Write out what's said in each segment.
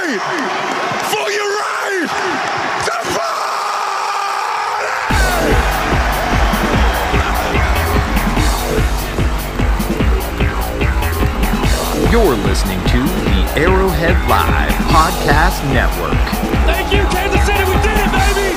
fight for your right to party! You're listening to the Arrowhead Live Podcast Network. Thank you, Kansas City. We did it, baby!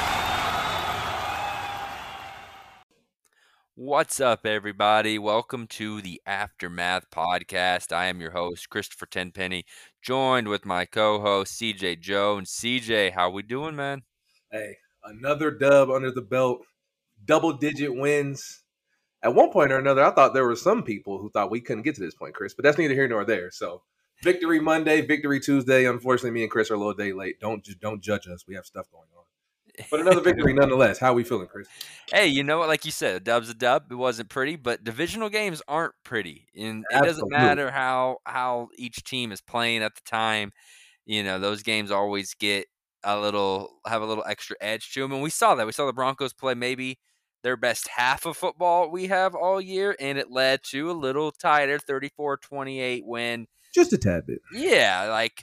What's up, everybody? Welcome to the Aftermath Podcast. I am your host, Christopher Tenpenny, joined with my co-host, CJ Jones. CJ, how we doing, man? Hey, another dub under the belt, double-digit wins. At one point or another, I thought there were some people who thought we couldn't get to this point, Chris, but that's neither here nor there. So, victory Monday, victory Tuesday. Unfortunately, me and Chris are a little day late. Don't judge us. We have stuff going on. But another victory nonetheless. How are we feeling, Chris? Hey, you know what? Like you said, a dub's a dub. It wasn't pretty, but divisional games aren't pretty. And it doesn't matter how each team is playing at the time. You know, those games always get have a little extra edge to them. And we saw that. We saw the Broncos play maybe their best half of football we have all year, and it led to a little tighter 34-28 win. Just a tad bit. Yeah, like,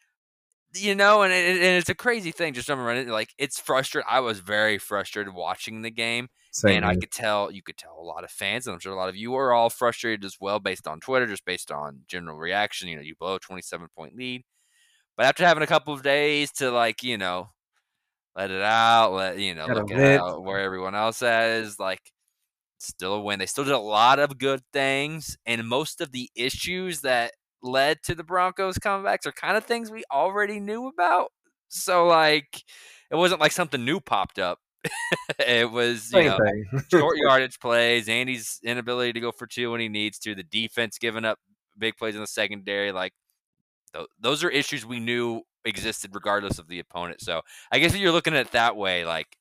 you know, and it's a crazy thing. Just remember, like, it's frustrating. I was very frustrated watching the game, and I could tell you could tell a lot of fans, and I'm sure a lot of you are all frustrated as well, based on Twitter, just based on general reaction. You know, you blow a 27-point lead, but after having a couple of days to, like, you know, let it out, look at where everyone else is, like, still a win. They still did a lot of good things, and most of the issues that led to the Broncos comebacks are kind of things we already knew about. So, like, it wasn't like something new popped up. It was, short yardage plays, Andy's inability to go for two when he needs to, the defense giving up big plays in the secondary. Like, those are issues we knew existed regardless of the opponent. So I guess if you're looking at it that way, like,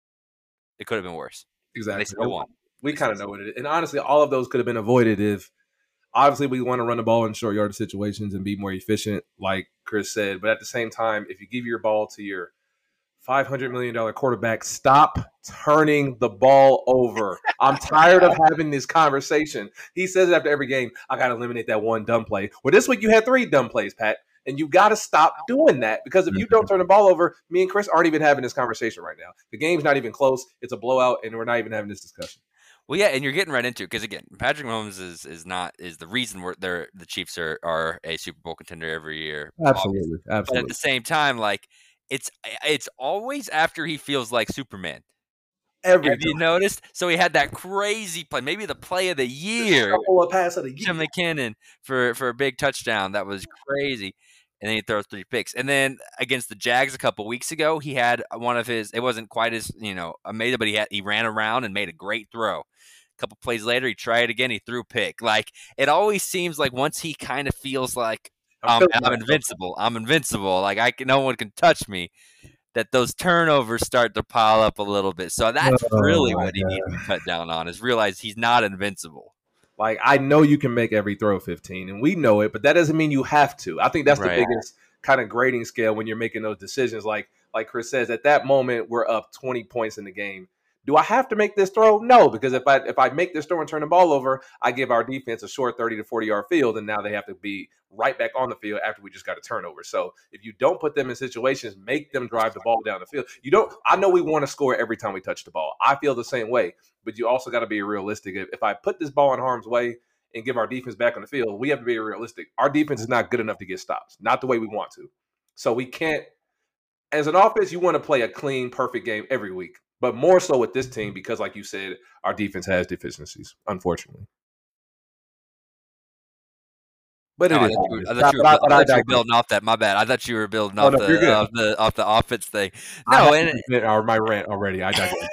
it could have been worse. Exactly. They still won. We kind of know what it is. And honestly, all of those could have been avoided if obviously we want to run the ball in short yardage situations and be more efficient, like Chris said. But at the same time, if you give your ball to your $500 million quarterback, stop turning the ball over. I'm tired of having this conversation. He says it after every game, I got to eliminate that one dumb play. Well, this week you had 3 dumb plays, Pat. And you got to stop doing that, because if you don't turn the ball over, me and Chris aren't even having this conversation right now. The game's not even close. It's a blowout, and we're not even having this discussion. Well, yeah, and you're getting right into it because, again, Patrick Mahomes is the reason the Chiefs are a Super Bowl contender every year. Absolutely. But at the same time, like, it's always after he feels like Superman. Have you noticed? So he had that crazy play, maybe the play of the year, a pass of the year, to McKinnon for a big touchdown. That was crazy. And then he throws 3 picks. And then against the Jags a couple weeks ago, he had one of his – it wasn't quite as, amazing, but he ran around and made a great throw. A couple plays later, he tried it again. He threw a pick. Like, it always seems like once he kind of feels like I'm invincible. I'm invincible. Like, no one can touch me. That those turnovers start to pile up a little bit. So that's really what he needs to cut down on, is realize he's not invincible. Like, I know you can make every throw 15, and we know it, but that doesn't mean you have to. I think that's the biggest kind of grading scale when you're making those decisions. Like Chris says, at that moment, we're up 20 points in the game. Do I have to make this throw? No, because if I make this throw and turn the ball over, I give our defense a short 30 to 40-yard field, and now they have to be right back on the field after we just got a turnover. So if you don't put them in situations, make them drive the ball down the field. I know we want to score every time we touch the ball. I feel the same way, but you also got to be realistic. If I put this ball in harm's way and give our defense back on the field, we have to be realistic. Our defense is not good enough to get stops, not the way we want to. So we can't, as an offense, you want to play a clean, perfect game every week. But more so with this team because, like you said, our defense has deficiencies, unfortunately. But I thought you were building off that. My bad. I thought you were building off the offense thing. No, my rant already. I digress.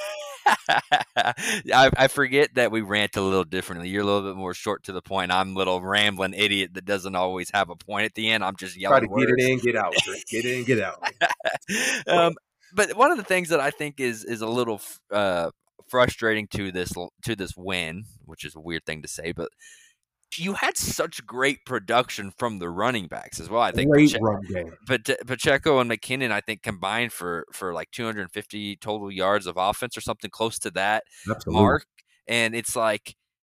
I forget that we rant a little differently. You're a little bit more short to the point. I'm a little rambling idiot that doesn't always have a point at the end. I'm just yelling. Try to get it in, get out. Get in, get out. But one of the things that I think is a little frustrating to this win, which is a weird thing to say, but you had such great production from the running backs as well. I think great run game. But Pacheco and McKinnon, I think, combined for like 250 total yards of offense or something close to that mark. And it's like,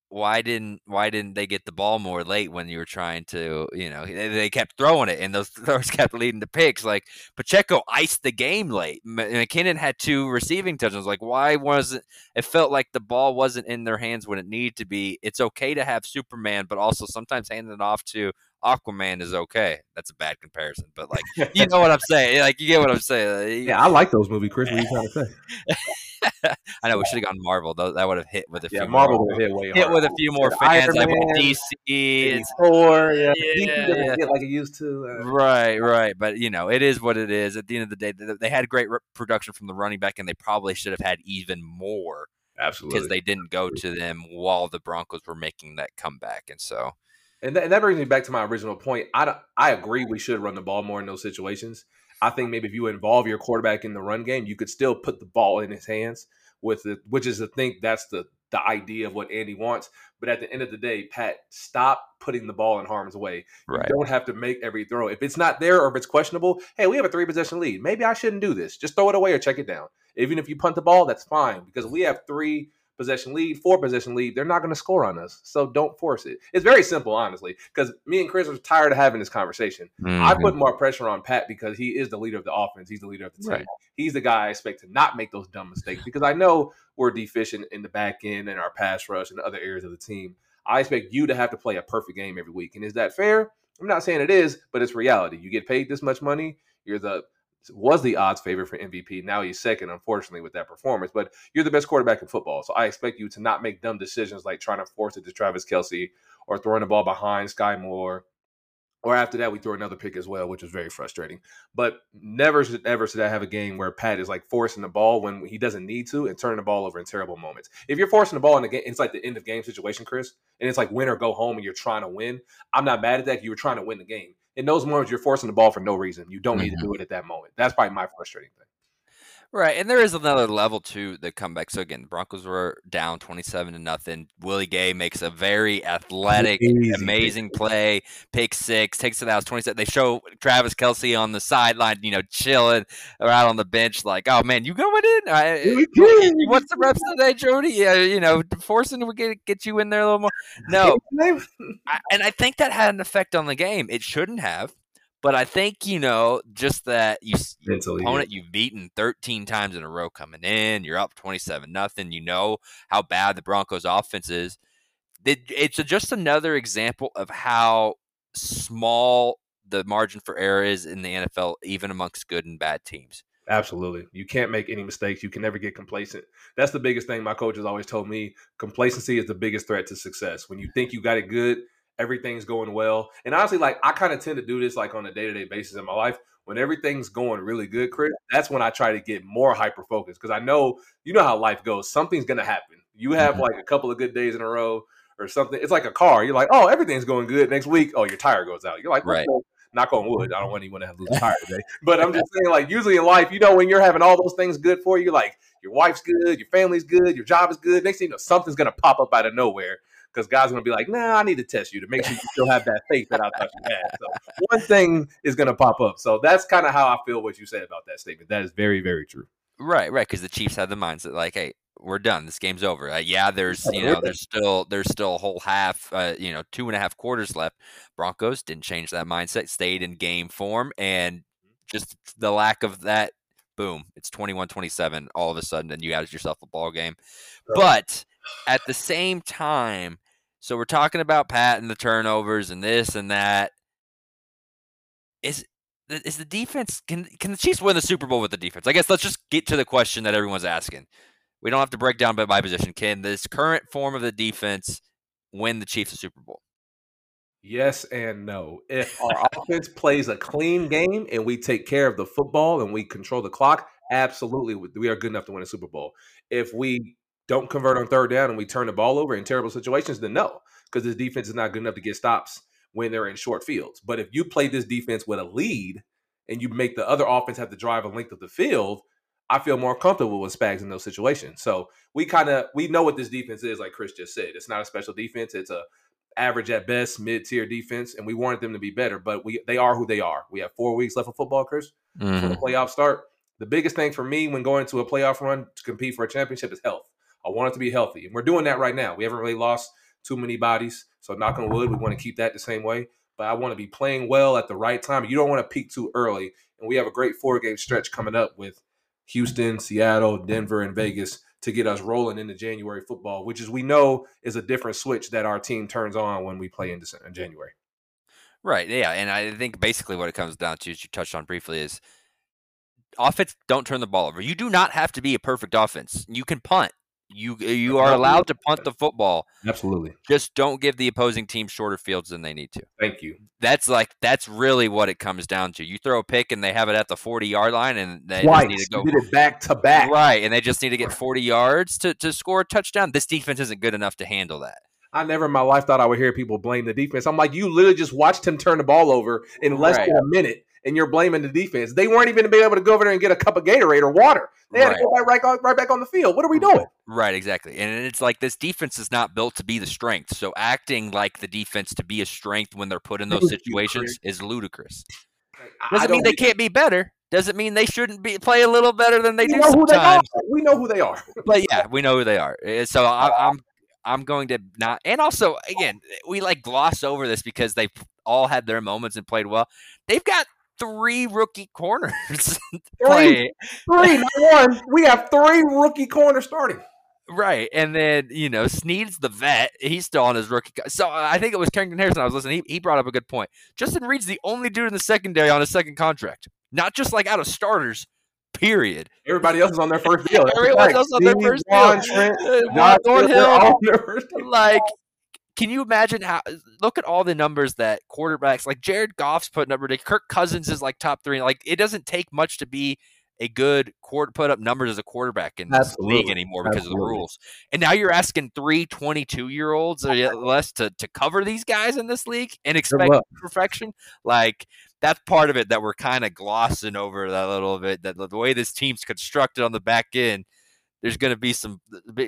why didn't they get the ball more late when you were trying to, they kept throwing it and those throws kept leading to picks. Like Pacheco iced the game late. McKinnon had 2 receiving touchdowns. Like why wasn't it felt like the ball wasn't in their hands when it needed to be. It's okay to have Superman, but also sometimes handing it off to Aquaman is okay. That's a bad comparison, but like you know what I'm saying. Like you get what I'm saying. Yeah, I like those movies, Chris. What are you trying to say? I know we should have gone Marvel though. That would have hit with a few. Marvel would have hit way hit harder. with a few more fans, like with DC, Thor. Yeah, DC doesn't hit like it used to. Right. But it is what it is. At the end of the day, they had great production from the running back, and they probably should have had even more. Absolutely, because they didn't go to them while the Broncos were making that comeback, and so. And that brings me back to my original point. I agree we should run the ball more in those situations. I think maybe if you involve your quarterback in the run game, you could still put the ball in his hands which is I think that's the idea of what Andy wants. But at the end of the day, Pat, stop putting the ball in harm's way. Right. You don't have to make every throw. If it's not there or if it's questionable, hey, we have a 3-possession lead. Maybe I shouldn't do this. Just throw it away or check it down. Even if you punt the ball, that's fine because we have 3-possession lead, 4-possession lead. They're not going to score on us. So don't force it. It's very simple, honestly, because me and Chris are tired of having this conversation. Mm-hmm. I put more pressure on Pat because he is the leader of the offense. He's the leader of the team. Right. He's the guy I expect to not make those dumb mistakes because I know we're deficient in the back end and our pass rush and other areas of the team. I expect you to have to play a perfect game every week. And is that fair? I'm not saying it is, but it's reality. You get paid this much money. Was the odds favorite for MVP. Now he's second, unfortunately, with that performance. But you're the best quarterback in football. So I expect you to not make dumb decisions like trying to force it to Travis Kelce or throwing the ball behind Sky Moore. Or after that, we throw another pick as well, which is very frustrating. But never should I have a game where Pat is like forcing the ball when he doesn't need to and turning the ball over in terrible moments. If you're forcing the ball in the game, it's like the end of game situation, Chris, and it's like win or go home and you're trying to win. I'm not mad at that. You were trying to win the game. In those moments, you're forcing the ball for no reason. You don't need to do it at that moment. That's probably my frustrating thing. Right, and there is another level to the comeback. So again, the Broncos were down 27-0. Willie Gay makes a very athletic, amazing play, pick six, takes it out 27. They show Travis Kelce on the sideline, chilling around on the bench, like, "Oh man, you going in? What's the reps today, Jody? Yeah, forcing to get you in there a little more." No, and I think that had an effect on the game. It shouldn't have. But I think, just that opponent you've beaten 13 times in a row coming in, you're up 27-0. You know how bad the Broncos offense is. It's just another example of how small the margin for error is in the NFL, even amongst good and bad teams. Absolutely. You can't make any mistakes. You can never get complacent. That's the biggest thing my coach has always told me. Complacency is the biggest threat to success. When you think you got it good, everything's going well. And honestly, I kind of tend to do this on a day-to-day basis in my life. When everything's going really good, Chris, that's when I try to get more hyper-focused because I know, how life goes. Something's going to happen. You have a couple of good days in a row or something. It's like a car. You're like, oh, everything's going good. Next week, oh, your tire goes out. You're like, right. Knock on wood. I don't want anyone to lose a tire today. But I'm just saying, usually in life, when you're having all those things good for you, your wife's good, your family's good, your job is good. Next thing you know, something's going to pop up out of nowhere. Because God's going to be like, nah, I need to test you to make sure you still have that faith that I thought you had. So one thing is going to pop up. So that's kind of how I feel what you said about that statement. That is very, very true. Right. Because the Chiefs had the mindset hey, we're done. This game's over. There's still a whole half, 2.5 quarters left. Broncos didn't change that mindset, stayed in game form, and just the lack of that, boom, it's 21-27 all of a sudden, and you got yourself a ball game. Right. But at the same time, so we're talking about Pat and the turnovers and this and that. Is the defense, can the Chiefs win the Super Bowl with the defense? I guess let's just get to the question that everyone's asking. We don't have to break down by position. Can this current form of the defense win the Chiefs a Super Bowl? Yes and no. If our offense plays a clean game and we take care of the football and we control the clock, absolutely, we are good enough to win a Super Bowl. If we don't convert on third down and we turn the ball over in terrible situations, then no, because this defense is not good enough to get stops when they're in short fields. But if you play this defense with a lead and you make the other offense have to drive a length of the field, I feel more comfortable with Spags in those situations. So we know what this defense is, like Chris just said. It's not a special defense. It's a average at best, mid-tier defense, and we wanted them to be better, but they are who they are. We have 4 weeks left of football, Chris, for the playoff start. The biggest thing for me when going to a playoff run to compete for a championship is health. I want it to be healthy, and we're doing that right now. We haven't really lost too many bodies. So knock on wood, we want to keep that the same way. But I want to be playing well at the right time. You don't want to peak too early. And we have a great 4-game stretch coming up with Houston, Seattle, Denver, and Vegas to get us rolling into January football, which is we know is a different switch that our team turns on when we play in January. Right, yeah, and I think basically what it comes down to, as you touched on briefly, is offense, don't turn the ball over. You do not have to be a perfect offense. You can punt. You are allowed to punt the football. Absolutely. Just don't give the opposing team shorter fields than they need to. Thank you. That's really what it comes down to. You throw a pick and they have it at the 40-yard line, and they just need to go. You did it back to back. Right, and they just need to get 40 yards to score a touchdown. This defense isn't good enough to handle that. I never in my life thought I would hear people blame the defense. I'm like, you literally just watched him turn the ball over in less than a minute, and you're blaming the defense. They weren't even able to go over there and get a cup of Gatorade or water. They had to go right back on the field. What are we doing? Right, exactly. And it's like this defense is not built to be the strength. So acting like the defense to be a strength when they're put in those situations is ludicrous. Doesn't mean they can't be better. Doesn't mean they shouldn't play a little better than they do sometimes. We know who they are. But yeah, we know who they are. So I'm going to not – and also, again, we gloss over this because they all had their moments and played well. They've got 3 rookie corners Three, not one. We have 3 rookie corners starting. Right, and then, Snead's the vet. He's still on his rookie. So I think it was Carrington Harrison I was listening. He brought up a good point. Justin Reed's the only dude in the secondary on his second contract. Not just out of starters, period. Everybody else is on their first deal. Everyone else on their first deal. Trent, Thornhill. Can you imagine look at all the numbers that quarterbacks, Jared Goff's putting up ridiculous. Kirk Cousins is top 3. It doesn't take much to be a good put up numbers as a quarterback in this league anymore because of the rules. And now you're asking 3 22-year-olds or less to cover these guys in this league and expect perfection. That's part of it that we're kind of glossing over that a little bit, that the way this team's constructed on the back end, there's going to be some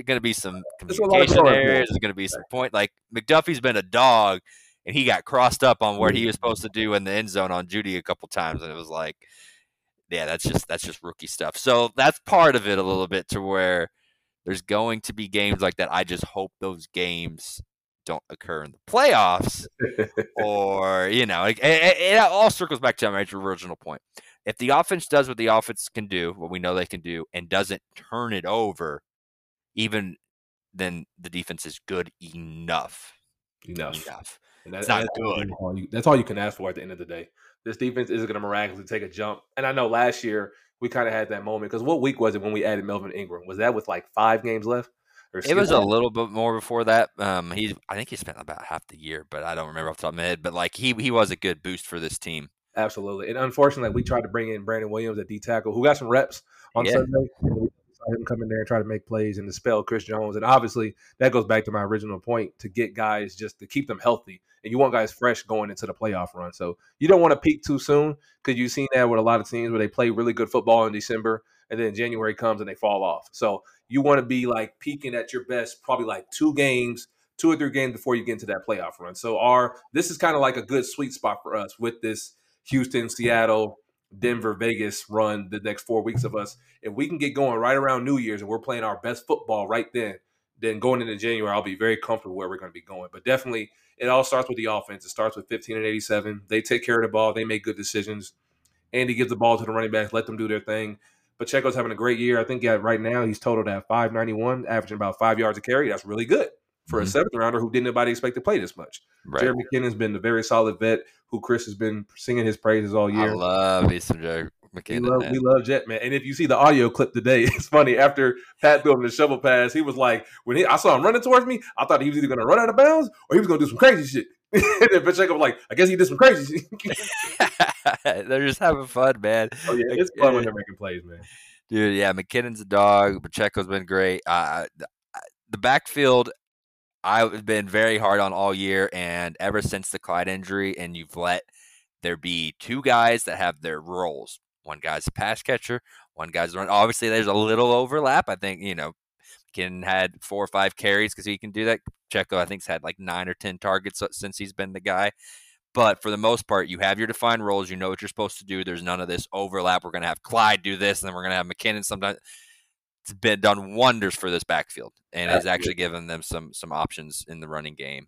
communication errors. There's going to be some point. McDuffie's been a dog, and he got crossed up on what he was supposed to do in the end zone on Judy a couple times, and it was yeah, that's just rookie stuff. So that's part of it a little bit, to where there's going to be games like that. I just hope those games don't occur in the playoffs, or it all circles back to my original point. If the offense does what the offense can do, what we know they can do, and doesn't turn it over, then the defense is good enough. And It's not good. That's all you can ask for at the end of the day. This defense isn't going to miraculously take a jump. And I know last year we kind of had that moment, because what week was it when we added Melvin Ingram? Was that with 5 games left? It was a little bit more before that. I think he spent about half the year, but I don't remember off the top of my head. But he was a good boost for this team. Absolutely. And unfortunately, we tried to bring in Brandon Williams at D tackle, who got some reps on Sunday. And we saw him come in there and try to make plays and dispel Chris Jones. And obviously, that goes back to my original point, to get guys, just to keep them healthy. And you want guys fresh going into the playoff run. So you don't want to peak too soon, because you've seen that with a lot of teams where they play really good football in December, and then January comes and they fall off. So you want to be peaking at your best, probably 2 or 3 games before you get into that playoff run. So this is kind of a good sweet spot for us with this Houston, Seattle, Denver, Vegas run the next 4 weeks of us. If we can get going right around New Year's and we're playing our best football right then going into January, I'll be very comfortable where we're going to be going. But definitely, it all starts with the offense. It starts with 15 and 87. They take care of the ball. They make good decisions. Andy gives the ball to the running backs, let them do their thing. Pacheco's having a great year. I think right now he's totaled at 591, averaging about 5 yards a carry. That's really good for a 7th rounder who didn't nobody expect to play this much. Right. Jared McKinnon's been a very solid vet who Chris has been singing his praises all year. I love me some Jared McKinnon. We love Jet, man. And if you see the audio clip today, it's funny. After Pat threw him the shovel pass, he was like, I saw him running towards me, I thought he was either going to run out of bounds or he was going to do some crazy shit. And then Pacheco was like, I guess he did some crazy shit. They're just having fun, man. Oh, yeah, it's fun when they're making plays, man. Dude, yeah, McKinnon's a dog. Pacheco's been great. The backfield, I've been very hard on all year, and ever since the Clyde injury, and you've let there be 2 guys that have their roles. One guy's a pass catcher, one guy's a run. Obviously, there's a little overlap. I think, McKinnon had 4 or 5 carries because he can do that. Pacheco, I think, has had 9 or 10 targets since he's been the guy. But for the most part, you have your defined roles. You know what you're supposed to do. There's none of this overlap. We're going to have Clyde do this, and then we're going to have McKinnon sometimes. been done wonders for this backfield and has actually given them some options in the running game.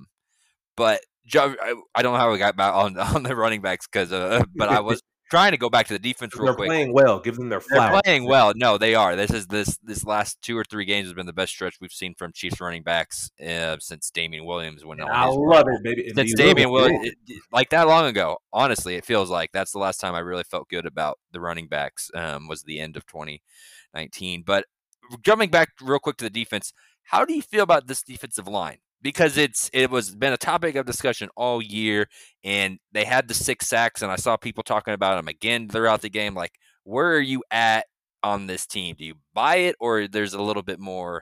But I don't know how we got back on the running backs but I was trying to go back to the defense real quick. They're playing well. Give them their flowers. They're playing well. No, they are. This last 2 or 3 games has been the best stretch we've seen from Chiefs running backs since Damian Williams went on. I love it, baby. Since Damian Williams, like that long ago. Honestly, it feels like that's the last time I really felt good about the running backs. Was the end of 2019. But jumping back real quick to the defense, how do you feel about this defensive line? Because it was been a topic of discussion all year, and they had the 6 sacks, and I saw people talking about them again throughout the game. Like, where are you at on this team? Do you buy it, or there's a little bit more?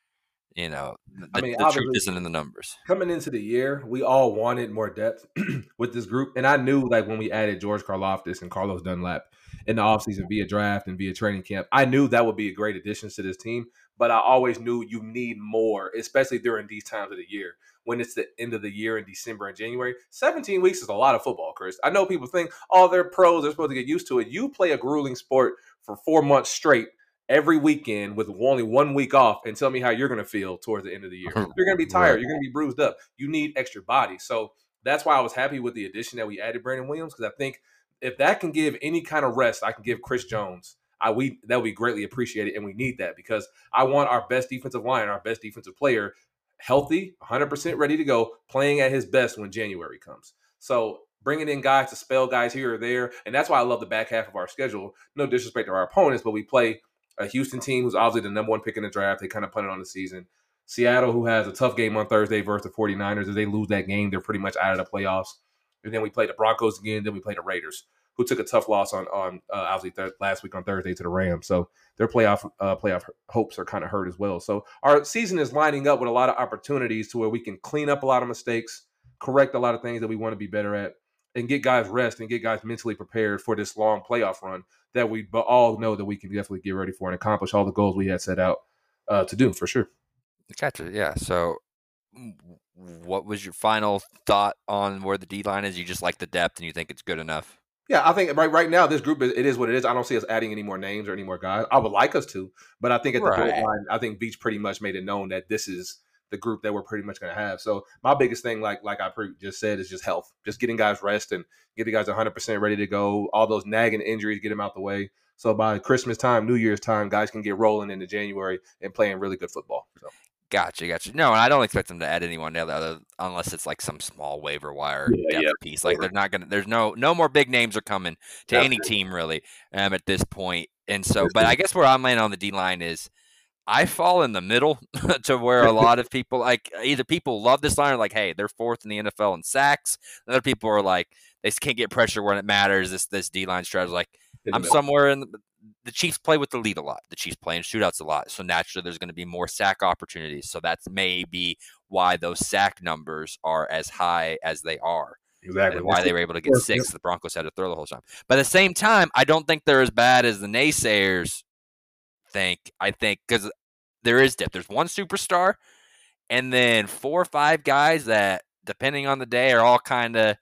The truth isn't in the numbers. Coming into the year, we all wanted more depth with this group, and I knew like when we added George Karlaftis and Carlos Dunlap in the offseason via draft and via training camp, I knew that would be a great additions to this team. But I always knew you need more, especially during these times of the year when it's the end of the year in December and January. 17 weeks is a lot of football, Chris. I know people think, oh, they're pros. They're supposed to get used to it. You play a grueling sport for 4 months straight every weekend with only 1 week off and tell me how you're going to feel towards the end of the year. You're going to be tired. You're going to be bruised up. You need extra body. So that's why I was happy with the addition that we added Brandon Williams, because I think if that can give any kind of rest, I can give Chris Jones. That would be greatly appreciated, and we need that because I want our best defensive line, our best defensive player, healthy, 100% ready to go, playing at his best when January comes. So bringing in guys to spell guys here or there, and that's why I love the back half of our schedule. No disrespect to our opponents, but we play a Houston team who's obviously the number 1 pick in the draft. They kind of punted on the season. Seattle, who has a tough game on Thursday versus the 49ers. If they lose that game, they're pretty much out of the playoffs. And then we play the Broncos again. Then we play the Raiders, who took a tough loss on obviously last week on Thursday to the Rams. So their playoff hopes are kind of hurt as well. So our season is lining up with a lot of opportunities to where we can clean up a lot of mistakes, correct a lot of things that we want to be better at, and get guys rest and get guys mentally prepared for this long playoff run that we all know that we can definitely get ready for and accomplish all the goals we had set out to do, for sure. Gotcha. Yeah. So what was your final thought on where the D-line is? You just like the depth and you think it's good enough? Yeah, I think right now this group it is what it is. I don't see us adding any more names or any more guys. I would like us to, but I think at the line, I think Beach pretty much made it known that this is the group that we're pretty much going to have. So my biggest thing, like I just said, is just health. Just getting guys rest and getting guys 100% ready to go. All those nagging injuries, get them out the way. So by Christmas time, New Year's time, guys can get rolling into January and playing really good football. So. Gotcha. No, and I don't expect them to add anyone other unless it's like some small waiver wire depth piece. Like they're not gonna. There's no more big names are coming to any team really at this point. And so, but I guess where I'm landing on the D line is I fall in the middle to where a lot of people like either people love this line or like, hey, they're 4th in the NFL in sacks. And other people are like they just can't get pressure when it matters. This D line strategy, like I'm somewhere in the Chiefs play with the lead a lot. The Chiefs play in shootouts a lot. So naturally there's going to be more sack opportunities. So that's maybe why those sack numbers are as high as they are. Exactly. And why they were able to get 6. The Broncos had to throw the whole time. But at the same time, I don't think they're as bad as the naysayers think. I think because there is depth. There's one superstar and then 4 or 5 guys that, depending on the day, are all kind of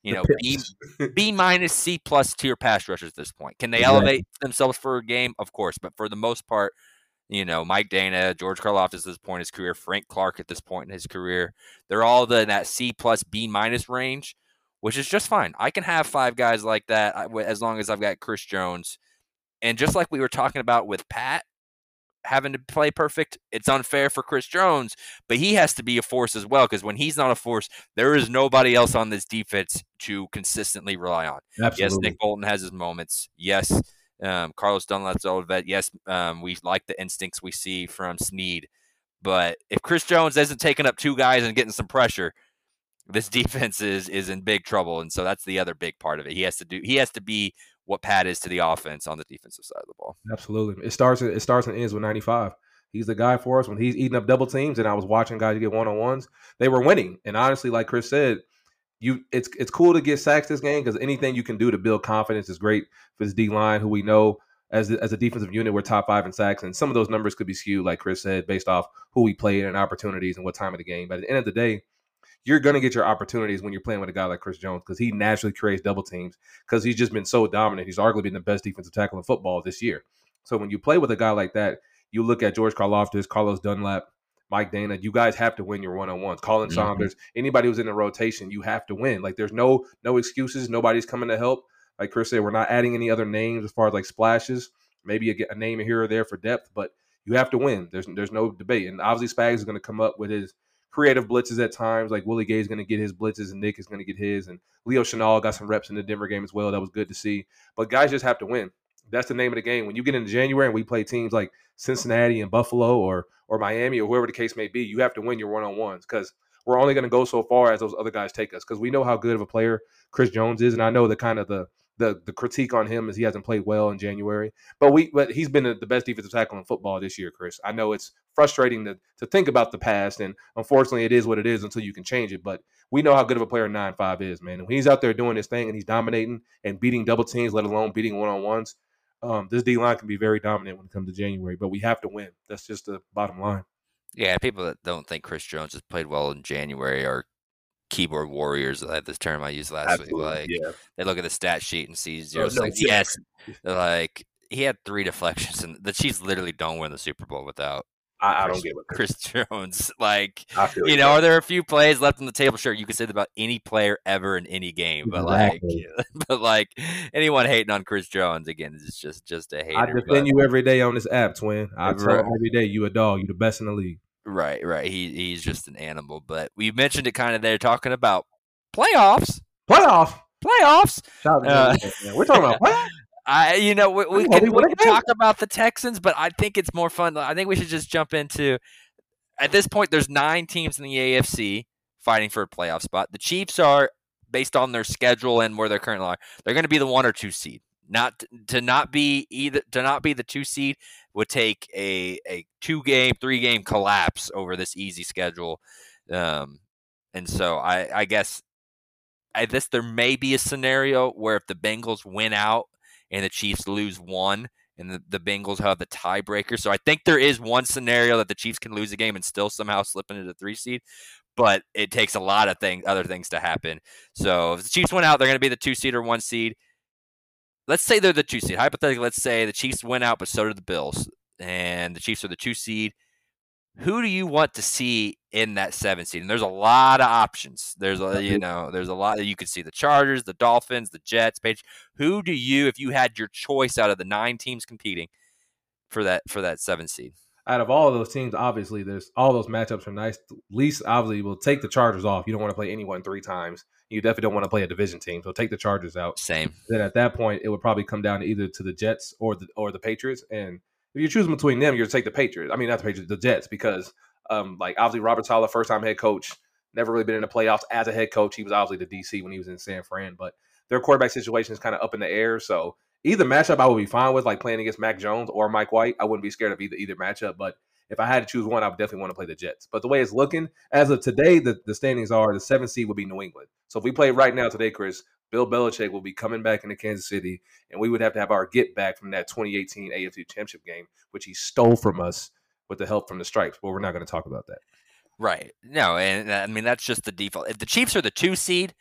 B minus C plus tier pass rushers at this point. Can they elevate themselves for a game? Of course, but for the most part, Mike Dana, George Karlaftis at this point in his career, Frank Clark at this point in his career, they're all in that C plus B minus range, which is just fine. I can have 5 guys like that as long as I've got Chris Jones. And just like we were talking about with Pat having to play perfect, it's unfair for Chris Jones, but he has to be a force as well, because when he's not a force, there is nobody else on this defense to consistently rely on. Absolutely. Yes, Nick Bolton has his moments. Yes, Carlos Dunlap's old vet. Yes, we like the instincts we see from Snead, but if Chris Jones isn't taking up 2 guys and getting some pressure, this defense is in big trouble, and so that's the other big part of it. He has to be what Pat is to the offense on the defensive side of the ball. Absolutely. It starts and ends with 95. He's the guy for us when he's eating up double teams, and I was watching guys get one-on-ones. They were winning. And honestly, like Chris said, it's cool to get sacks this game because anything you can do to build confidence is great for this D-line, who we know as a defensive unit, we're top 5 in sacks. And some of those numbers could be skewed, like Chris said, based off who we played and opportunities and what time of the game. But at the end of the day, you're going to get your opportunities when you're playing with a guy like Chris Jones because he naturally creates double teams because he's just been so dominant. He's arguably been the best defensive tackle in football this year. So when you play with a guy like that, you look at George Karlaftis, Carlos Dunlap, Mike Dana, you guys have to win your one-on-ones. Colin Saunders, anybody who's in the rotation, you have to win. Like, there's no excuses. Nobody's coming to help. Like Chris said, we're not adding any other names as far as like splashes. Maybe a name here or there for depth, but you have to win. There's no debate. And obviously Spags is going to come up with his creative blitzes at times. Like Willie Gay is going to get his blitzes and Nick is going to get his. And Leo Chenal got some reps in the Denver game as well. That was good to see. But guys just have to win. That's the name of the game. When you get into January and we play teams like Cincinnati and Buffalo or Miami or whoever the case may be, you have to win your one-on-ones because we're only going to go so far as those other guys take us because we know how good of a player Chris Jones is. And I know the kind of the critique on him is he hasn't played well in January. But he's been the best defensive tackle in football this year, Chris. I know it's frustrating to think about the past, and unfortunately it is what it is until you can change it. But we know how good of a player 9-5 is, man. And when he's out there doing his thing and he's dominating and beating double teams, let alone beating one-on-ones, this D-line can be very dominant when it comes to January. But we have to win. That's just the bottom line. Yeah, people that don't think Chris Jones has played well in January are keyboard warriors. This term I used last week. Like, they look at the stat sheet and see 0 6. Yes, like he had 3 deflections, and the Chiefs literally don't win the Super Bowl without. I don't get it. Chris Jones. Like, are there a few plays left on the table? Sure, you can say that about any player ever in any game, but like anyone hating on Chris Jones again is just a hater. I defend you every day on this app, twin. I tell him every day, you a dog, you the best in the league. Right. He's just an animal. But we mentioned it kind of there, talking about playoffs. We're talking about playoffs. We can talk about the Texans, but I think it's more fun. I think we should just jump into. At this point, there's 9 teams in the AFC fighting for a playoff spot. The Chiefs are, based on their schedule and where they're currently are, they're going to be the 1 or 2 seed. Not be the 2 seed would take a 2-game, 3-game collapse over this easy schedule, and so I guess there may be a scenario where if the Bengals win out and the Chiefs lose 1, and the Bengals have the tiebreaker. So I think there is one scenario that the Chiefs can lose a game and still somehow slip into the 3 seed. But it takes a lot of other things to happen. So if the Chiefs win out, they're going to be the 2 seed or 1 seed. Let's say they're the 2 seed. Hypothetically, let's say the Chiefs win out, but so do the Bills, and the Chiefs are the 2 seed. Who do you want to see in that 7 seed? And there's a lot of options. There's a lot that you could see: the Chargers, the Dolphins, the Jets, Patriots. Who do you, if you had your choice out of the 9 teams competing for that 7 seed? Out of all of those teams, obviously, there's all those matchups are nice. Least, obviously, we'll take the Chargers off. You don't want to play anyone 3 times. You definitely don't want to play a division team, so take the Chargers out. Same. Then at that point, it would probably come down to either to the Jets or the Patriots. And if you're choosing between them, you're going to take the Patriots. I mean, not the Patriots, the Jets, because obviously Robert Saleh, first-time head coach, never really been in the playoffs as a head coach. He was obviously the DC when he was in San Fran, but their quarterback situation is kind of up in the air. So either matchup I would be fine with, like playing against Mac Jones or Mike White. I wouldn't be scared of either matchup, but if I had to choose one, I would definitely want to play the Jets. But the way it's looking, as of today, the standings are the 7th seed would be New England. So if we play right now today, Chris, Bill Belichick will be coming back into Kansas City, and we would have to have our get back from that 2018 AFC Championship game, which he stole from us with the help from the Stripes. But we're not going to talk about that. Right. No, and I mean, that's just the default. If the Chiefs are the 2 seed,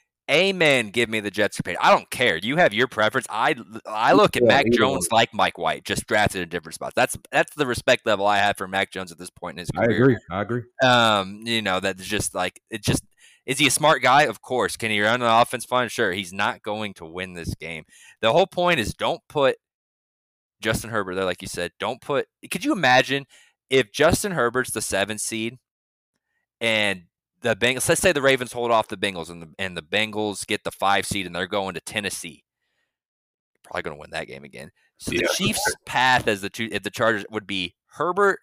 amen, give me the Jets. I don't care. You have your preference. I look at Mac Jones like Mike White, just drafted in different spots. That's the respect level I have for Mac Jones at this point in his career. I agree. That's just like is he a smart guy? Of course. Can he run an offense fine? Sure. He's not going to win this game. The whole point is don't put Justin Herbert there, like you said. Could you imagine if Justin Herbert's the 7th seed and the Bengals, let's say the Ravens hold off the Bengals and the Bengals get the 5 seed and they're going to Tennessee. Probably going to win that game again. So the Chiefs' path as if the Chargers would be Herbert,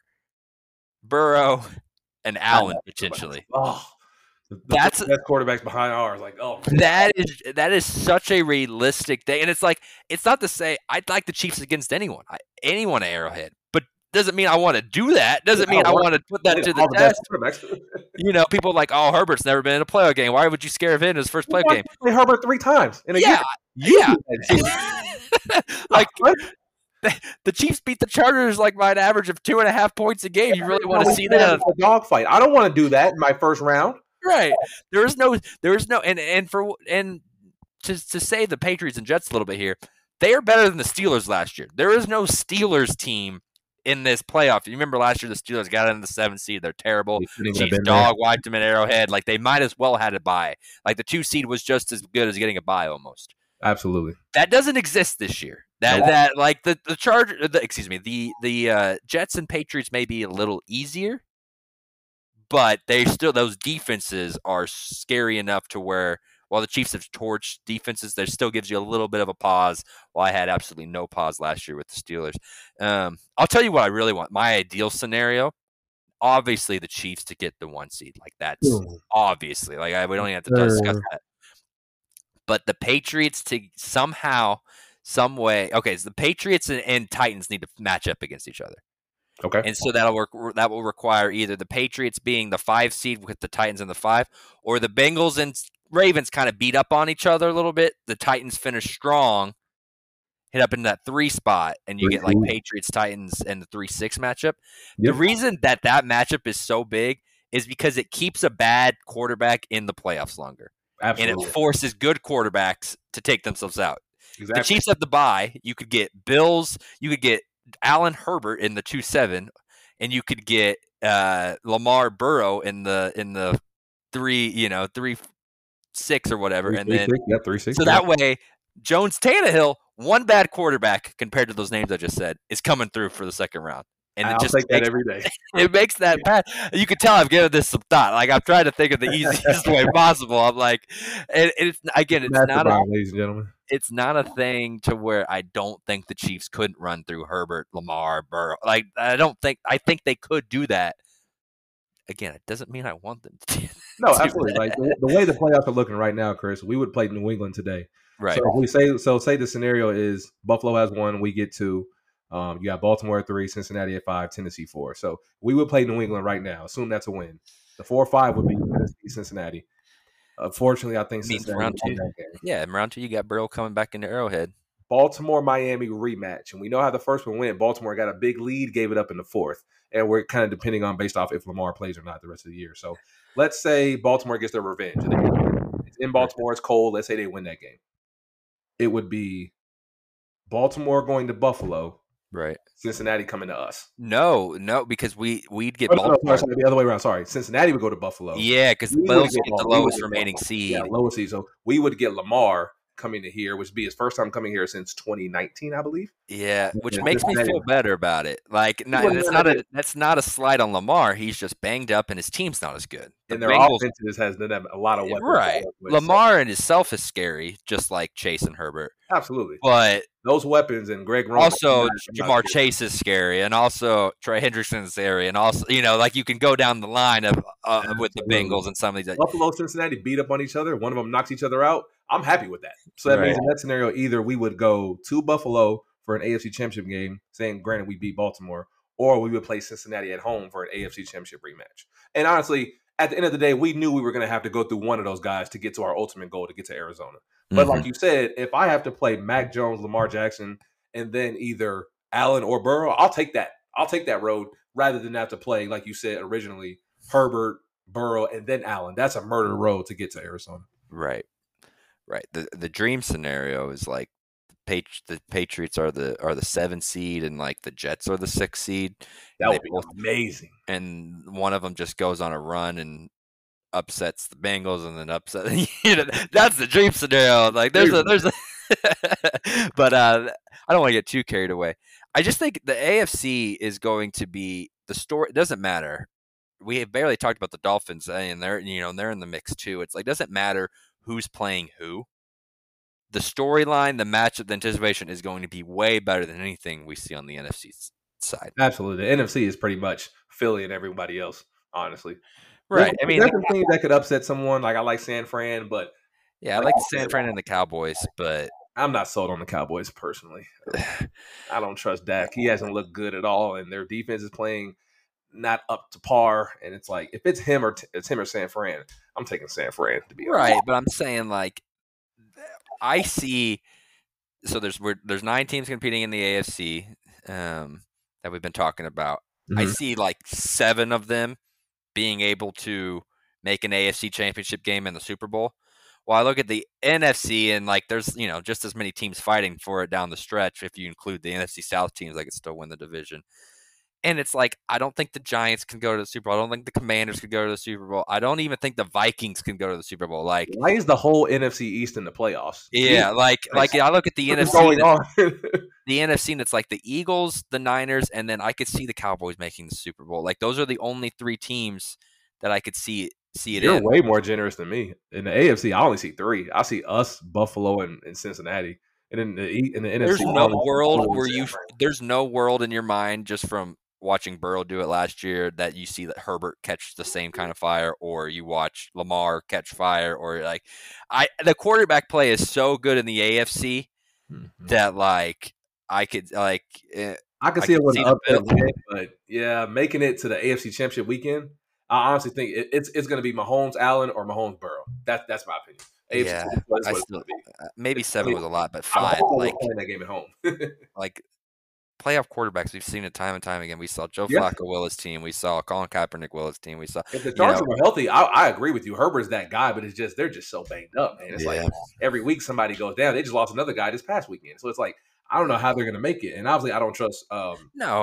Burrow, and Allen potentially. Oh, that's the best quarterbacks behind ours. Like, oh, that is such a realistic thing, and it's like it's not to say I'd like the Chiefs against anyone at Arrowhead, but doesn't mean I want to do that. Doesn't mean I want to put that to the test. People are like, oh, Herbert's never been in a playoff game. Why would you scare him in his first playoff game? Play Herbert 3 times in a year. Yeah. Like the Chiefs beat the Chargers like by an average of 2.5 points a game. You really want to see that? A dogfight. I don't want to do that in my first round. Right. There is no, and to say the Patriots and Jets a little bit here, they are better than the Steelers last year. There is no Steelers team in this playoff. You remember last year the Steelers got in the 7th seed. They're terrible. Chiefs dog wiped them at Arrowhead. Like they might as well had a bye. Like the 2 seed was just as good as getting a bye almost. Absolutely. That doesn't exist this year. That like the Jets and Patriots may be a little easier, but those defenses are scary enough to where while the Chiefs have torched defenses, there still gives you a little bit of a pause. While I had absolutely no pause last year with the Steelers. I'll tell you what I really want. My ideal scenario, obviously the Chiefs to get the 1 seed. Like that's obviously we don't even have to discuss that. But the Patriots to somehow, some way, okay, so the Patriots and Titans need to match up against each other. Okay. And so that will require either the Patriots being the 5 seed with the Titans in the 5, or the Bengals and Ravens kind of beat up on each other a little bit. The Titans finish strong, hit up in that 3 spot, and you get like Patriots, Titans, and the 3-6 matchup. Yep. The reason that matchup is so big is because it keeps a bad quarterback in the playoffs longer. Absolutely. And it forces good quarterbacks to take themselves out. Exactly. The Chiefs have the bye. You could get Bills. You could get Allen Herbert in the 2-7, and you could get Lamar Burrow in the 3-6 or whatever, 3-6, and then 3-6. So that way, Jones Tannehill, one bad quarterback compared to those names I just said, is coming through for the second round. And I'll take that every day. It makes that bad. You can tell I've given this some thought. Like I'm trying to think of the easiest way possible. I'm like, it's not ladies and gentlemen. It's not a thing to where I don't think the Chiefs couldn't run through Herbert, Lamar, Burrow. Like I think they could do that. Again, it doesn't mean I want them to. No, absolutely. Like the way the playoffs are looking right now, Chris, we would play New England today. Right. So if say the scenario is Buffalo has 1, we get 2. You got Baltimore at 3, Cincinnati at 5, Tennessee 4. So we would play New England right now. Assume that's a win. The 4-5 would be Tennessee, Cincinnati. Unfortunately, I think Cincinnati round 2. Yeah, in round 2 you got Burrow coming back into Arrowhead. Baltimore, Miami rematch. And we know how the first one went. Baltimore got a big lead, gave it up in the 4th. And we're kind of depending on based off if Lamar plays or not the rest of the year. So let's say Baltimore gets their revenge. It's in Baltimore. It's cold. Let's say they win that game. It would be Baltimore going to Buffalo. Right. Cincinnati coming to us. No, because we'd get Baltimore. Sorry, the other way around. Sorry. Cincinnati would go to Buffalo. Yeah, because the Bills get the lowest remaining seed. Yeah, lowest seed. So we would get Lamar coming to here, which would be his first time coming here since 2019, I believe. Yeah, which makes me feel better about it. Like, that's not a slight on Lamar. He's just banged up, and his team's not as good. And their offenses has a lot of weapons. Right. Lamar in himself is scary, just like Chase and Herbert. Absolutely. But those weapons and Greg Roman. Also, Jamar Chase is scary, and also Trey Hendrickson's scary, and also, like you can go down the line of with the Bengals and some of these. Buffalo, Cincinnati beat up on each other. One of them knocks each other out. I'm happy with that. So that means in that scenario, either we would go to Buffalo for an AFC Championship game, saying, granted, we beat Baltimore, or we would play Cincinnati at home for an AFC Championship rematch. And honestly, at the end of the day, we knew we were going to have to go through one of those guys to get to our ultimate goal, to get to Arizona. But like you said, if I have to play Mac Jones, Lamar Jackson, and then either Allen or Burrow, I'll take that. I'll take that road rather than have to play, like you said originally, Herbert, Burrow, and then Allen. That's a murder road to get to Arizona. Right. The dream scenario is like the Patriots are the 7 seed and like the Jets are the 6 seed. That would be amazing. And one of them just goes on a run and upsets the Bengals and then that's the dream scenario. Like there's a but I don't want to get too carried away. I just think the AFC is going to be the story. It doesn't matter. We have barely talked about the Dolphins, and they're in the mix too. It's like it doesn't matter who's playing who. The storyline, the matchup, the anticipation is going to be way better than anything we see on the NFC side. Absolutely. The NFC is pretty much Philly and everybody else, honestly. Right. There's a thing that could upset someone. Like I like San Fran, but yeah, I like San Fran and the Cowboys, but I'm not sold on the Cowboys personally. I don't trust Dak. He hasn't looked good at all, and their defense is playing not up to par. And it's like if it's him or San Fran, I'm taking San Fran to be honest. Right. But I'm saying like I see. So there's 9 teams competing in the AFC that we've been talking about. Mm-hmm. I see like 7 of them being able to make an AFC championship game in the Super Bowl. Well, I look at the NFC and like there's, just as many teams fighting for it down the stretch. If you include the NFC South teams, I could still win the division. And it's like, I don't think the Giants can go to the Super Bowl. I don't think the Commanders could go to the Super Bowl. I don't even think the Vikings can go to the Super Bowl. Like, why is the whole NFC East in the playoffs? Yeah, like I look at the NFC. The NFC, and it's like the Eagles, the Niners, and then I could see the Cowboys making the Super Bowl. Like, those are the only 3 teams that I could see it You're in. way more generous than me. In the AFC, I only see 3. I see us, Buffalo, and Cincinnati. And in the NFC, there's no world in your mind, just from watching Burrow do it last year, that you see that Herbert catch the same kind of fire, or you watch Lamar catch fire, or like the quarterback play is so good in the AFC that like I could see it with an upset win, but yeah, making it to the AFC Championship weekend, I honestly think it's going to be Mahomes Allen or Mahomes Burrow. That's my opinion. AFC maybe 7 was a lot, but 5. Like playing that game at home. Like playoff quarterbacks, we've seen it time and time again. We saw Joe Flacco will his team. We saw Colin Kaepernick will his team. We saw if the Chargers were healthy, I agree with you. Herbert's that guy, but it's just they're just so banged up, man. It's like every week somebody goes down. They just lost another guy this past weekend, so it's like I don't know how they're going to make it. And obviously, I don't trust. I'm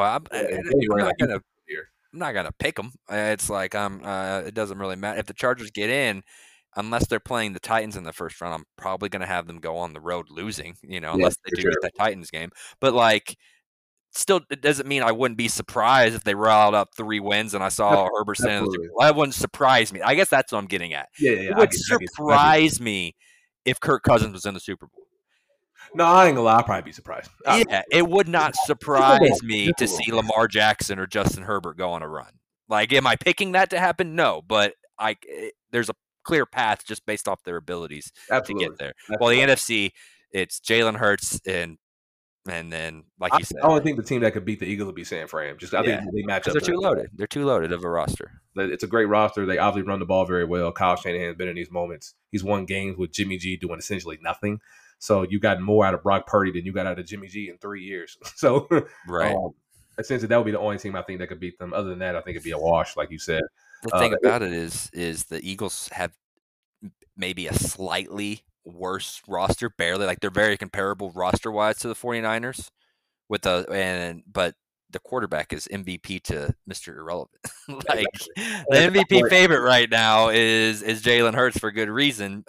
not gonna pick them. It's like it doesn't really matter if the Chargers get in. Unless they're playing the Titans in the first round, I'm probably going to have them go on the road losing, unless they do get that Titans game. But, like, still, it doesn't mean I wouldn't be surprised if they riled up 3 wins and I saw Herbert saying that wouldn't surprise me. I guess that's what I'm getting at. It would surprise me if Kirk Cousins was in the Super Bowl. No, I ain't going to lie. I'd probably be surprised. It would not surprise me to see Lamar Jackson or Justin Herbert go on a run. Like, am I picking that to happen? No, but there's a clear path just based off their abilities to get there. Well, the NFC, it's Jalen Hurts and then, like you said, I only think the team that could beat the Eagles would be San Fran. I think they match up. They're too loaded. They're too loaded of a roster. It's a great roster. They obviously run the ball very well. Kyle Shanahan's been in these moments. He's won games with Jimmy G doing essentially nothing. So you got more out of Brock Purdy than you got out of Jimmy G in 3 years. So right. Essentially, that would be the only team I think that could beat them. Other than that, I think it'd be a wash, like you said. The thing about it is the Eagles have maybe a slightly worse roster, barely. Like, they're very comparable roster-wise to the 49ers. But the quarterback is MVP to Mr. Irrelevant. Like, the MVP favorite right now is Jalen Hurts for good reason.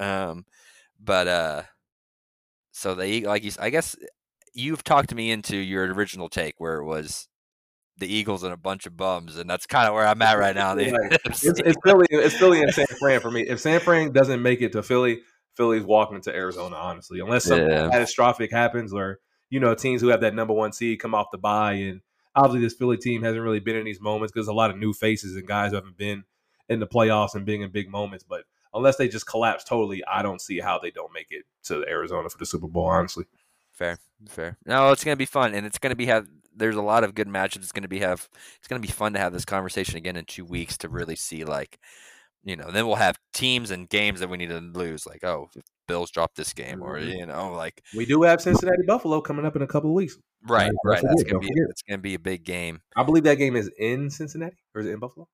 So I guess you've talked me into your original take where it was the Eagles and a bunch of bums, and that's kind of where I'm at right now. It's Philly and San Fran for me. If San Fran doesn't make it to Philly, Philly's walking into Arizona, honestly, unless something catastrophic happens, or teams who have that number 1 seed come off the bye. And obviously, this Philly team hasn't really been in these moments because a lot of new faces and guys who haven't been in the playoffs and being in big moments. But unless they just collapse totally, I don't see how they don't make it to Arizona for the Super Bowl, honestly. Fair. No, it's going to be fun, and it's going to be there's a lot of good matchups. It's going to be fun to have this conversation again in 2 weeks to really see, like, then we'll have teams and games that we need to lose. Like, if Bills drop this game, or like we do have Cincinnati Buffalo coming up in a couple of weeks. Right. That's going to be a big game. I believe that game is in Cincinnati, or is it in Buffalo?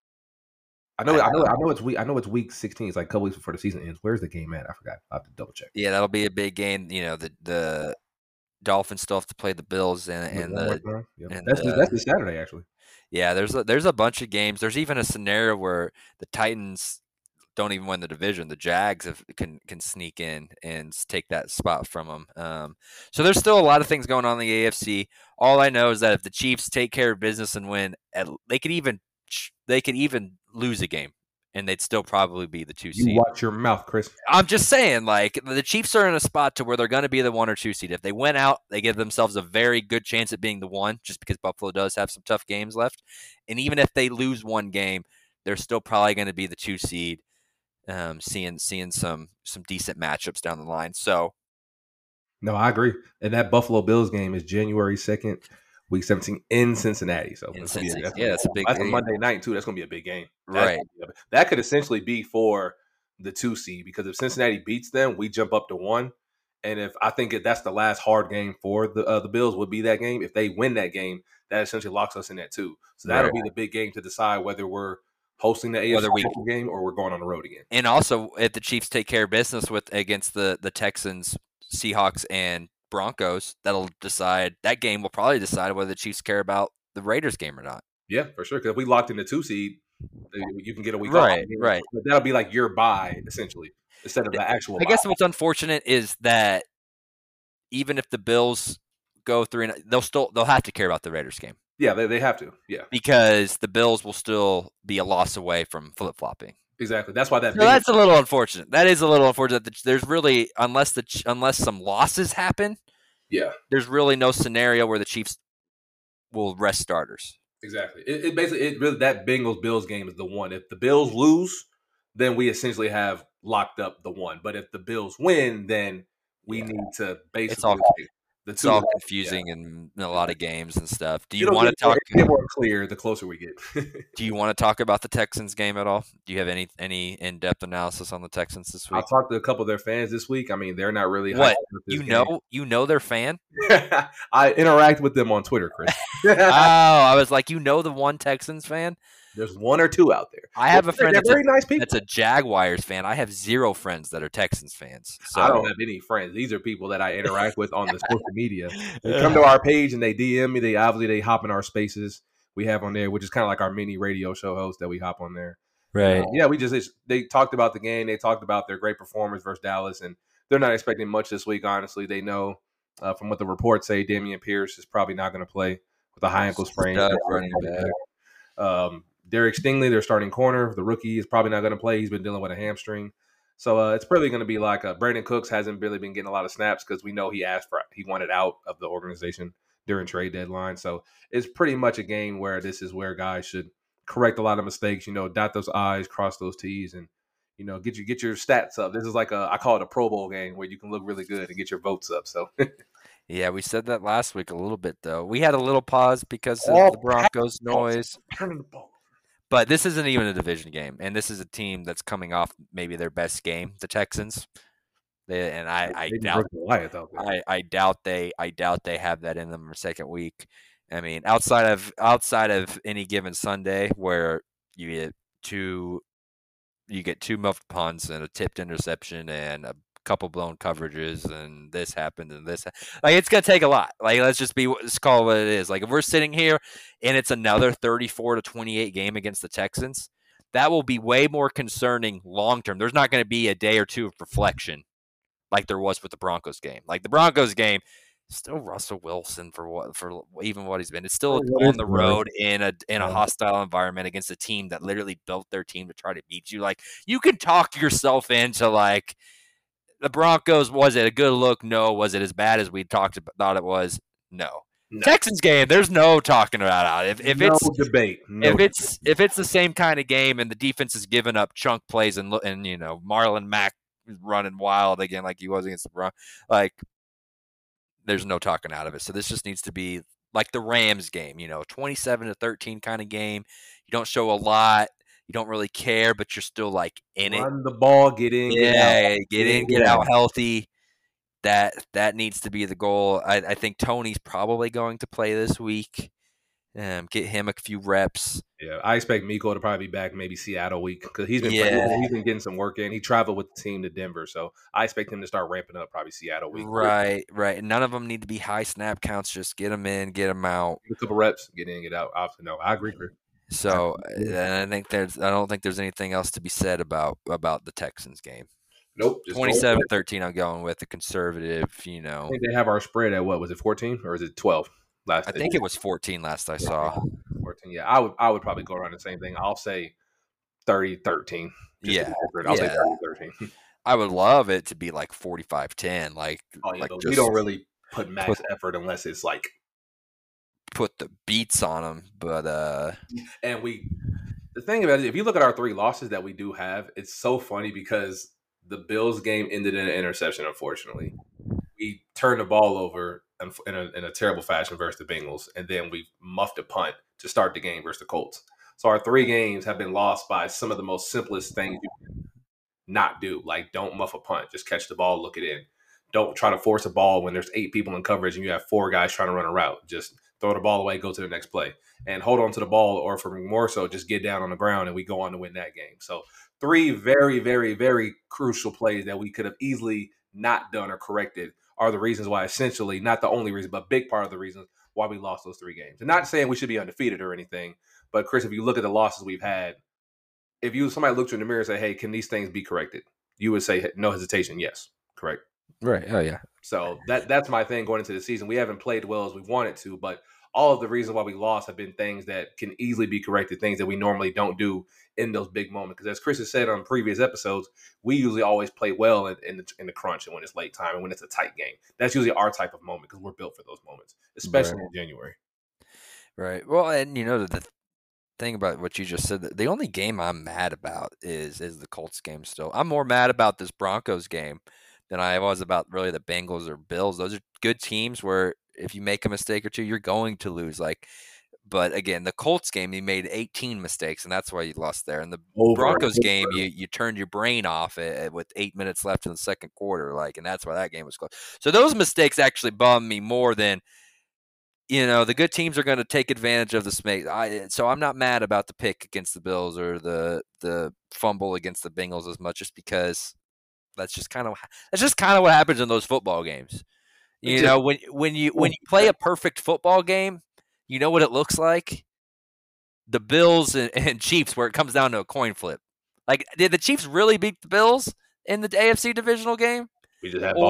I know it's week 16. It's like a couple weeks before the season ends. Where's the game at? I forgot. I'll have to double check. Yeah, that'll be a big game. The Dolphins still have to play the Bills and that's this Saturday, actually. Yeah, there's a bunch of games. There's even a scenario where the Titans don't even win the division. The Jags can sneak in and take that spot from them. So there's still a lot of things going on in the AFC. All I know is that if the Chiefs take care of business and win, they could even lose a game, and they'd still probably be the 2 seed. You watch your mouth, Chris. I'm just saying, like, the Chiefs are in a spot to where they're going to be the 1 or 2 seed. If they win out, they give themselves a very good chance at being the 1, just because Buffalo does have some tough games left. And even if they lose 1 game, they're still probably going to be the 2 seed, seeing some decent matchups down the line. So, no, I agree. And that Buffalo Bills game is January 2nd. Week 17 in Cincinnati. So that's a big. That's a Monday night too. That's going to be a big game. Right. That could essentially be for the 2 seed, because if Cincinnati beats them, we jump up to 1. And I think that's the last hard game for the Bills would be that game. If they win that game, that essentially locks us in that 2. So that'll be the big game to decide whether we're hosting the AFC game or we're going on the road again. And also, if the Chiefs take care of business against the Texans, Seahawks, and Broncos, that game will probably decide whether the Chiefs care about the Raiders game or not. Yeah, for sure. Because if we locked in the 2 seed, you can get a week off. Right. But that'll be like your bye, essentially, instead of the actual bye. I guess what's unfortunate is that even if the Bills go 3-0, they'll have to care about the Raiders game. Yeah, they have to. Yeah, because the Bills will still be a loss away from flip flopping. Exactly. That's why that's a little unfortunate. That is a little unfortunate. That there's really unless some losses happen. Yeah. There's really no scenario where the Chiefs will rest starters. Exactly. It basically that Bengals Bills game is the one. If the Bills lose, then we essentially have locked up the one. But if the Bills win, then we need to basically. It's all confusing in a lot of games and stuff. Do you want to talk? Get more clear the closer we get. Do you want to talk about the Texans game at all? Do you have any in-depth analysis on the Texans this week? I talked to a couple of their fans this week. I mean, they're not really. What you know their fan? I interact with them on Twitter, Chris. I was like, the one Texans fan. There's one or two out there. I have a friend that's very nice people. That's a Jaguars fan. I have 0 friends that are Texans fans. So. I don't have any friends. These are people that I interact with on the social media. They come to our page and they DM me. They hop in our spaces we have on there, which is kind of like our mini radio show host that we hop on there. Right. They talked about the game. They talked about their great performance versus Dallas, and they're not expecting much this week, honestly. They know from what the reports say, Dameon Pierce is probably not going to play with a high ankle sprain. Derek Stingley, their starting corner, the rookie, is probably not going to play. He's been dealing with a hamstring. So it's probably going to be like Brandon Cooks hasn't really been getting a lot of snaps because we know he wanted out of the organization during trade deadline. So it's pretty much a game where this is where guys should correct a lot of mistakes, dot those I's, cross those T's, and, get your stats up. This is like I call it a Pro Bowl game where you can look really good and get your votes up. So yeah, we said that last week a little bit, though. We had a little pause because of the Broncos noise. Turning the ball. But this isn't even a division game, and this is a team that's coming off maybe their best game, the Texans. I doubt they have that in them for second week. I mean, outside of any given Sunday where you get two muffed punts and a tipped interception and a couple blown coverages and this happened and this it's gonna take a lot. Let's call it what it is. If we're sitting here and it's another 34-28 game against the Texans, that will be way more concerning long term. There's not going to be a day or two of reflection like there was with the Broncos game. The Broncos game, still Russell Wilson for even what he's been. It's still on the road in a hostile environment against a team that literally built their team to try to beat you. You can talk yourself into the Broncos, was it a good look? No. Was it as bad as we thought it was? No. Texans game, there's no talking about it. If it's debate. If it's the same kind of game and the defense is giving up chunk plays and Marlon Mack running wild again like he was against the Broncos, there's no talking out of it. So this just needs to be like the Rams game, 27-13 kind of game. You don't show a lot. You don't really care, but you're still in it. Run the ball, get in, get out healthy. That needs to be the goal. I think Tony's probably going to play this week. Get him a few reps. Yeah, I expect Miko to probably be back maybe Seattle week because he's been getting some work in. He traveled with the team to Denver, so I expect him to start ramping up probably Seattle week. Right. None of them need to be high snap counts. Just get them in, get them out. A couple reps, get in, get out. No, I agree, Chris. So I don't think there's anything else to be said about the Texans game. Nope. 27-13 I'm going with the conservative, I think they have our spread at what was it, 14 or is it 12? I think it was 14 last I saw. 14. Yeah, I would probably go around the same thing. I'll say 30-13. Yeah. I'll say 30-13. I would love it to be 45-10 we don't really put max effort unless it's put the beats on them, but and the thing about it, if you look at our 3 losses that we do have, it's so funny because the Bills game ended in an interception. Unfortunately, we turned the ball over in a terrible fashion versus the Bengals, and then we muffed a punt to start the game versus the Colts. So our 3 games have been lost by some of the most simplest things you can not do, don't muff a punt, just catch the ball, look it in. Don't try to force a ball when there's 8 people in coverage and you have 4 guys trying to run a route. Just throw the ball away, go to the next play, and hold on to the ball, or for more so, just get down on the ground and we go on to win that game. So 3 very, very, very crucial plays that we could have easily not done or corrected are the reasons why, essentially, not the only reason, but a big part of the reasons why we lost those 3 games. And not saying we should be undefeated or anything, but Chris, if you look at the losses we've had, if somebody looked you in the mirror and say, hey, can these things be corrected? You would say, no hesitation, yes, correct? Right. Oh, yeah. So that's my thing going into the season. We haven't played well as we wanted to, but all of the reasons why we lost have been things that can easily be corrected, things that we normally don't do in those big moments. Because as Chris has said on previous episodes, we usually always play well in the crunch and when it's late time and when it's a tight game. That's usually our type of moment because we're built for those moments, especially in January. Right. Well, and the thing about what you just said, the only game I'm mad about is the Colts game still. I'm more mad about this Broncos game than I was about really the Bengals or Bills. Those are good teams where if you make a mistake or two, you're going to lose. But again, the Colts game, you made 18 mistakes, and that's why you lost there. And the Broncos game, you turned your brain off with 8 minutes left in the second quarter, and that's why that game was close. So those mistakes actually bum me more than the good teams are going to take advantage of the mistake. So I'm not mad about the pick against the Bills or the fumble against the Bengals as much, just because that's just kind of what happens in those football games. When you play a perfect football game, you know what it looks like? The Bills and Chiefs, where it comes down to a coin flip. Did the Chiefs really beat the Bills in the AFC divisional game? We just had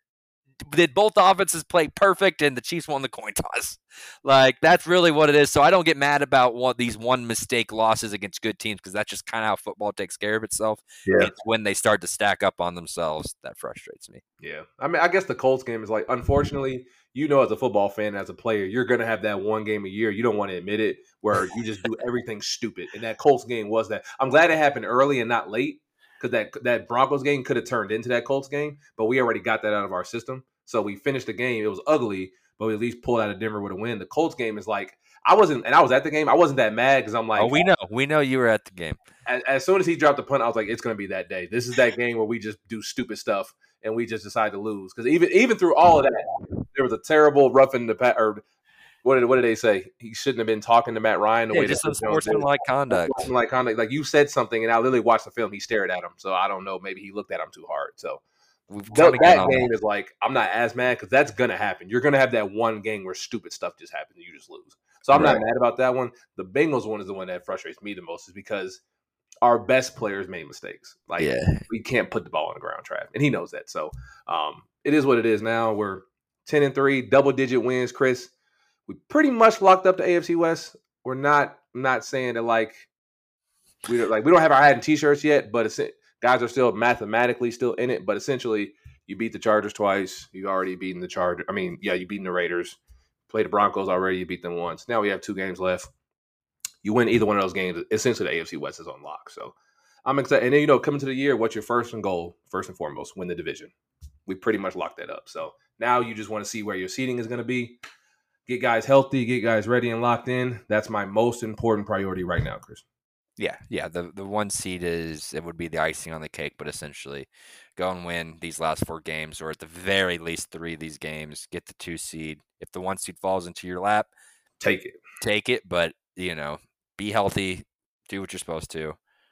did both offenses play perfect and the Chiefs won the coin toss? That's really what it is. So I don't get mad about these one mistake losses against good teams, because that's just kind of how football takes care of itself. Yeah. It's when they start to stack up on themselves that frustrates me. Yeah. I mean, I guess the Colts game is unfortunately, as a football fan, as a player, you're going to have that one game a year. You don't want to admit it, where you just do everything stupid. And that Colts game was that. I'm glad it happened early and not late, because that Broncos game could have turned into that Colts game, but we already got that out of our system. So we finished the game. It was ugly, but we at least pulled out of Denver with a win. The Colts game is I was at the game. I wasn't that mad because I'm like, we know you were at the game. As soon as he dropped the punt, I was like, it's going to be that day. This is that game where we just do stupid stuff and we just decide to lose. Because even through all of that, there was a terrible roughing the pat. Or what did they say? He shouldn't have been talking to Matt Ryan the way just unsportsmanlike conduct. Unsportsmanlike conduct. Like, you said something, and I literally watched the film. He stared at him, so I don't know. Maybe he looked at him too hard. So that game is I'm not as mad, because that's gonna happen. You're gonna have that one game where stupid stuff just happens and you just lose. So I'm not mad about that one. The Bengals one is the one that frustrates me the most, is because our best players made mistakes. We can't put the ball on the ground, Trav, and he knows that. So it is what it is. Now we're 10-3, double-digit wins, Chris. We pretty much locked up the AFC West. We're not saying that we don't have our hat in t-shirts yet, but guys are still mathematically still in it. But essentially, you beat the Chargers twice. You already beaten the Chargers. You beaten the Raiders. Played the Broncos already. You beat them once. Now we have 2 games left. You win either one of those games, essentially the AFC West is on lock. So I'm excited. And then, coming to the year, what's your first and foremost? Win the division. We pretty much locked that up. So now you just want to see where your seating is going to be. Get guys healthy, get guys ready and locked in. That's my most important priority right now, Chris. Yeah. The 1 seed would be the icing on the cake, but essentially go and win these last 4 games, or at the very least 3 of these games. Get the 2 seed. If the 1 seed falls into your lap, take it. But be healthy, do what you're supposed to.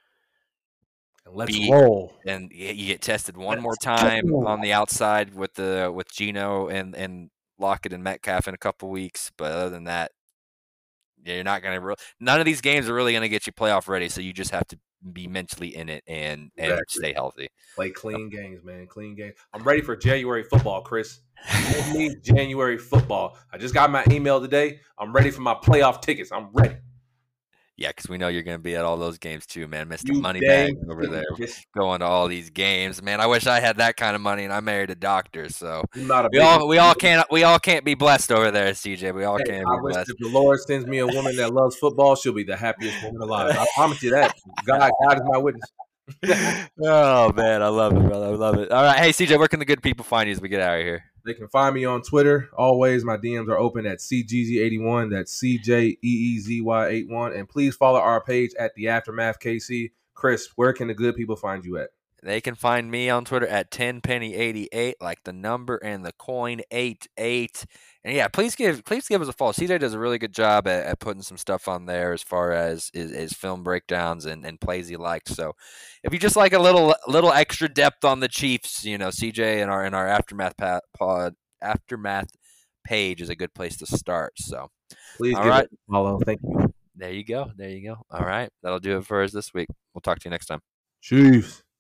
And let's roll. And you get tested one more time on the outside with Geno and Lockett and Metcalf in a couple weeks, but other than that, you're not going to none of these games are really going to get you playoff ready, so you just have to be mentally in it and stay healthy. Play clean games, man. Clean games. I'm ready for January football, Chris. I need January football. I just got my email today. I'm ready for my playoff tickets. I'm ready. Yeah, because we know you're going to be at all those games too, man. Mr. Moneybags over there going to all these games, man. I wish I had that kind of money, and I married a doctor. So we all can't be blessed over there, CJ. We all can't be blessed. If the Lord sends me a woman that loves football, she'll be the happiest woman alive. I promise you that. God is my witness. Oh man, I love it, brother. I love it. All right, hey CJ, where can the good people find you as we get out of here? They can find me on Twitter. Always, my DMs are open at CGZ81. That's CJEEZY81. And please follow our page at The Aftermath KC. Chris, where can the good people find you at? They can find me on Twitter at 10penny88, like the number and the coin 88. And yeah, please give us a follow. CJ does a really good job at putting some stuff on there as far as his film breakdowns and plays he likes. So if you just like a little extra depth on the Chiefs, CJ in our aftermath page is a good place to start. So please give it a follow. Thank you. There you go. All right, that'll do it for us this week. We'll talk to you next time. Chiefs.